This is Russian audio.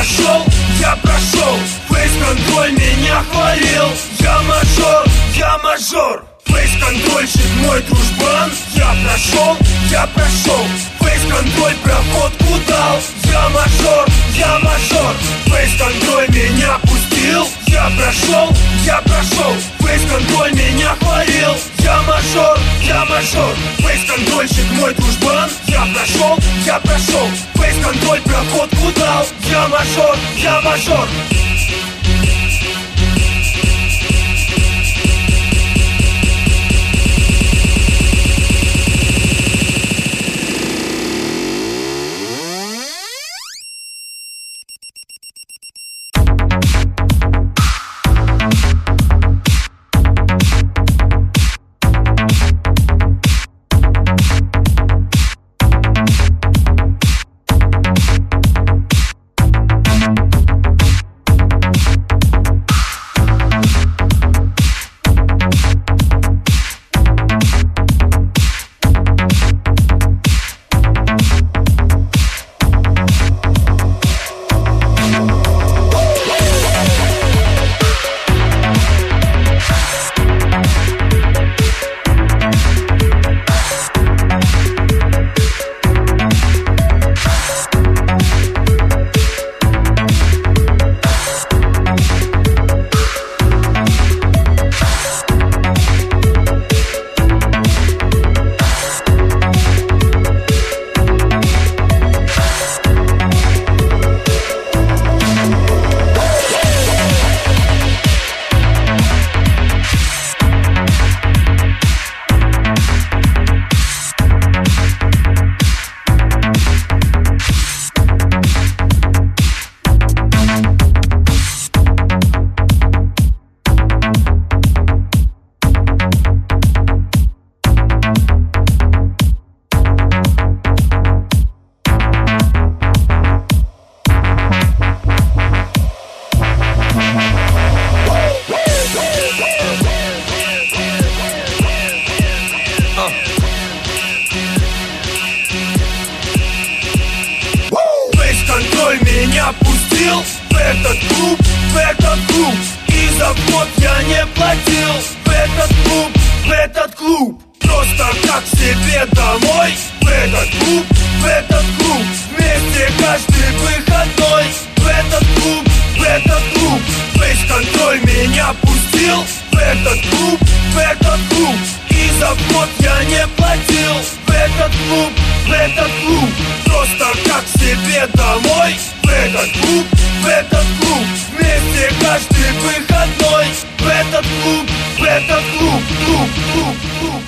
я прошел, фейс-контроль меня хвалил. Я мажор, фейс-контрольщик мой дружбан. Я прошел, фейс-контроль проходку дал. Я мажор, фейс-контроль меня пустил. Я прошел, фейс-контроль меня хвалил. Я мажор, фейс-контрольщик мой дружбан. Я прошел, фейс-контроль проходку дал. Я мажор. Фейс-контроль меня пустил в этот клуб. И за вход я не платил. В этот клуб, просто как к себе домой. В этот клуб, вместе каждый выходной. В этот клуб, фейс-контроль меня пустил. В этот клуб, и за вход я не платил. В этот клуб, просто как к себе домой. В этот клуб, вместе каждый выходной. В этот клуб, клуб.